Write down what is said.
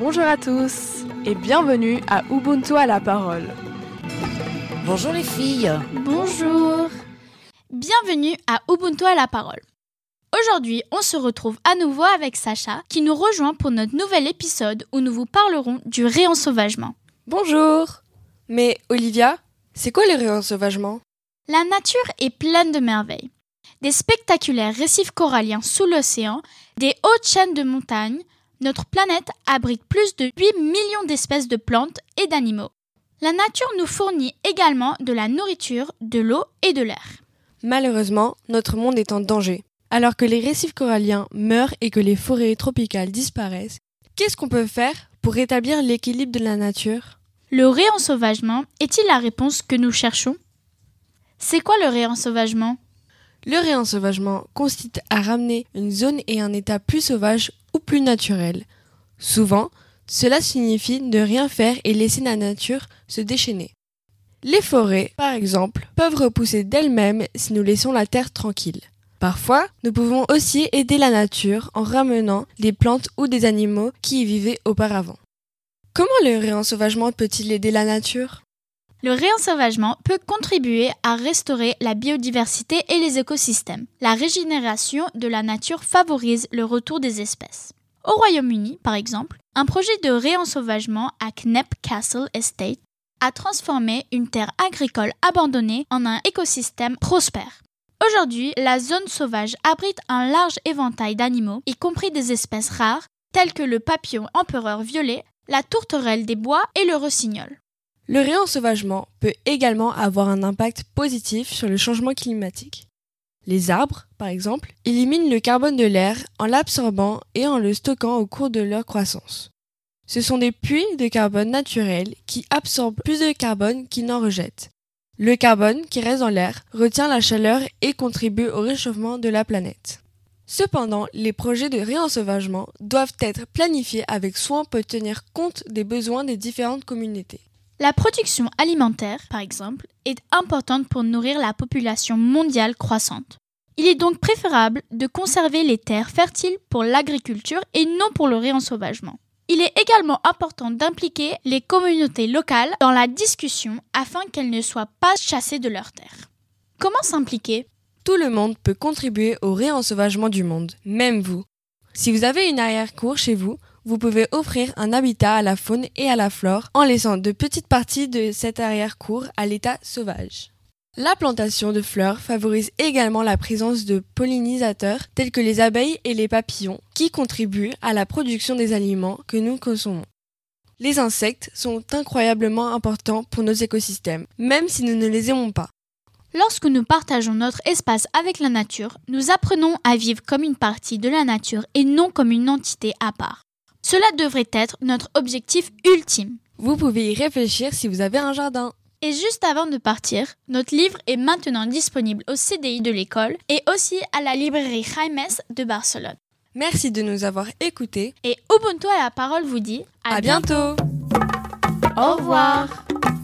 Bonjour à tous et bienvenue à Ubuntu à la parole. Bonjour les filles. Bonjour. Bienvenue à Ubuntu à la parole. Aujourd'hui, on se retrouve à nouveau avec Sacha qui nous rejoint pour notre nouvel épisode où nous vous parlerons du réensauvagement. Bonjour. Mais Olivia, c'est quoi le réensauvagement ? La nature est pleine de merveilles. Des spectaculaires récifs coralliens sous l'océan, des hautes chaînes de montagnes, notre planète abrite plus de 8 millions d'espèces de plantes et d'animaux. La nature nous fournit également de la nourriture, de l'eau et de l'air. Malheureusement, notre monde est en danger. Alors que les récifs coralliens meurent et que les forêts tropicales disparaissent, qu'est-ce qu'on peut faire pour rétablir l'équilibre de la nature ? Le réensauvagement est-il la réponse que nous cherchons ? C'est quoi le réensauvagement ? Le réensauvagement consiste à ramener une zone et un état plus sauvage ou plus naturel. Souvent, cela signifie ne rien faire et laisser la nature se déchaîner. Les forêts, par exemple, peuvent repousser d'elles-mêmes si nous laissons la terre tranquille. Parfois, nous pouvons aussi aider la nature en ramenant des plantes ou des animaux qui y vivaient auparavant. Comment le réensauvagement peut-il aider la nature ? Le réensauvagement peut contribuer à restaurer la biodiversité et les écosystèmes. La régénération de la nature favorise le retour des espèces. Au Royaume-Uni, par exemple, un projet de réensauvagement à Knepp Castle Estate a transformé une terre agricole abandonnée en un écosystème prospère. Aujourd'hui, la zone sauvage abrite un large éventail d'animaux, y compris des espèces rares, telles que le papillon empereur violet, la tourterelle des bois et le rossignol. Le réensauvagement peut également avoir un impact positif sur le changement climatique. Les arbres, par exemple, éliminent le carbone de l'air en l'absorbant et en le stockant au cours de leur croissance. Ce sont des puits de carbone naturels qui absorbent plus de carbone qu'ils n'en rejettent. Le carbone qui reste dans l'air retient la chaleur et contribue au réchauffement de la planète. Cependant, les projets de réensauvagement doivent être planifiés avec soin pour tenir compte des besoins des différentes communautés. La production alimentaire, par exemple, est importante pour nourrir la population mondiale croissante. Il est donc préférable de conserver les terres fertiles pour l'agriculture et non pour le réensauvagement. Il est également important d'impliquer les communautés locales dans la discussion afin qu'elles ne soient pas chassées de leurs terres. Comment s'impliquer ? Tout le monde peut contribuer au réensauvagement du monde, même vous. Si vous avez une arrière-cour chez vous, vous pouvez offrir un habitat à la faune et à la flore en laissant de petites parties de cette arrière-cour à l'état sauvage. La plantation de fleurs favorise également la présence de pollinisateurs tels que les abeilles et les papillons qui contribuent à la production des aliments que nous consommons. Les insectes sont incroyablement importants pour nos écosystèmes, même si nous ne les aimons pas. Lorsque nous partageons notre espace avec la nature, nous apprenons à vivre comme une partie de la nature et non comme une entité à part. Cela devrait être notre objectif ultime. Vous pouvez y réfléchir si vous avez un jardin. Et juste avant de partir, notre livre est maintenant disponible au CDI de l'école et aussi à la librairie Jaimes de Barcelone. Merci de nous avoir écoutés. Et Ubuntu à la parole vous dit à bientôt. Au revoir.